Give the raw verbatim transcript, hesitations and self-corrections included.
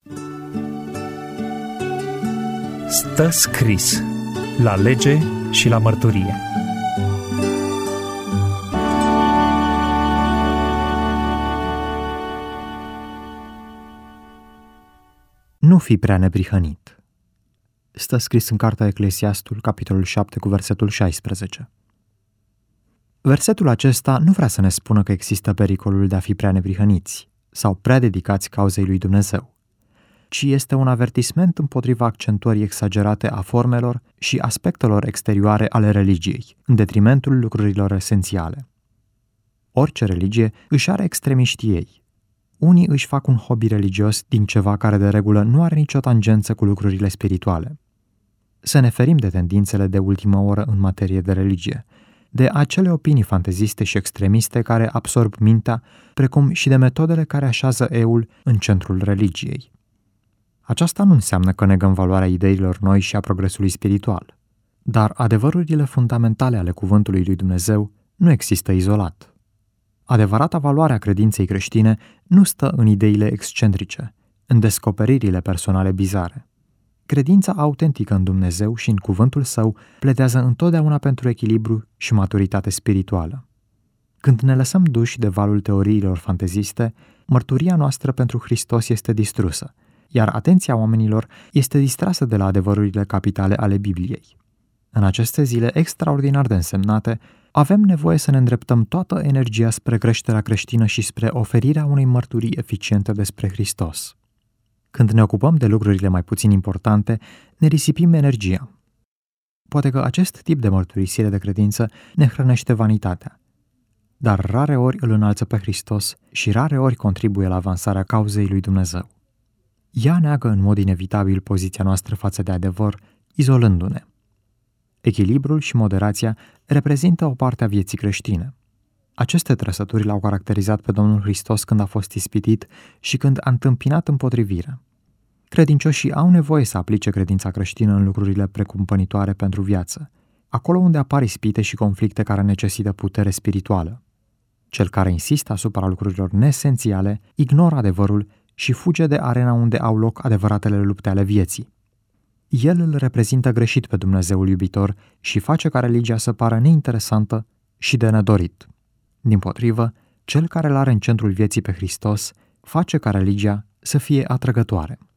Stă scris la lege și la mărturie. Nu fi prea neprihănit. Stă scris în cartea Eclesiastul, capitolul șapte, cu versetul șaisprezece. Versetul acesta nu vrea să ne spună că există pericolul de a fi prea neprihăniți sau prea dedicați cauzei lui Dumnezeu, ci este un avertisment împotriva accentuării exagerate a formelor și aspectelor exterioare ale religiei, în detrimentul lucrurilor esențiale. Orice religie își are extremiștii ei. Unii își fac un hobby religios din ceva care de regulă nu are nicio tangență cu lucrurile spirituale. Să ne ferim de tendințele de ultimă oră în materie de religie, de acele opinii fanteziste și extremiste care absorb mintea, precum și de metodele care așează eul în centrul religiei. Aceasta nu înseamnă că negăm valoarea ideilor noi și a progresului spiritual, dar adevărurile fundamentale ale cuvântului lui Dumnezeu nu există izolat. Adevărata valoare a credinței creștine nu stă în ideile excentrice, în descoperirile personale bizare. Credința autentică în Dumnezeu și în cuvântul Său pledează întotdeauna pentru echilibru și maturitate spirituală. Când ne lăsăm duși de valul teoriilor fanteziste, mărturia noastră pentru Hristos este distrusă, iar atenția oamenilor este distrasă de la adevărurile capitale ale Bibliei. În aceste zile extraordinar de însemnate, avem nevoie să ne îndreptăm toată energia spre creșterea creștină și spre oferirea unei mărturii eficiente despre Hristos. Când ne ocupăm de lucrurile mai puțin importante, ne risipim energia. Poate că acest tip de mărturisire de credință ne hrănește vanitatea, dar rare ori îl înalță pe Hristos și rare ori contribuie la avansarea cauzei lui Dumnezeu. Ea neagă în mod inevitabil poziția noastră față de adevăr, izolându-ne. Echilibrul și moderația reprezintă o parte a vieții creștine. Aceste trăsături l-au caracterizat pe Domnul Hristos când a fost ispitit și când a întâmpinat împotrivire. Credincioșii au nevoie să aplice credința creștină în lucrurile precumpănitoare pentru viață, acolo unde apar ispite și conflicte care necesită putere spirituală. Cel care insistă asupra lucrurilor neesențiale ignoră adevărul și fuge de arena unde au loc adevăratele lupte ale vieții. El îl reprezintă greșit pe Dumnezeul iubitor și face ca religia să pară neinteresantă și de nedorit. Dimpotrivă, cel care l-are în centrul vieții pe Hristos face ca religia să fie atrăgătoare.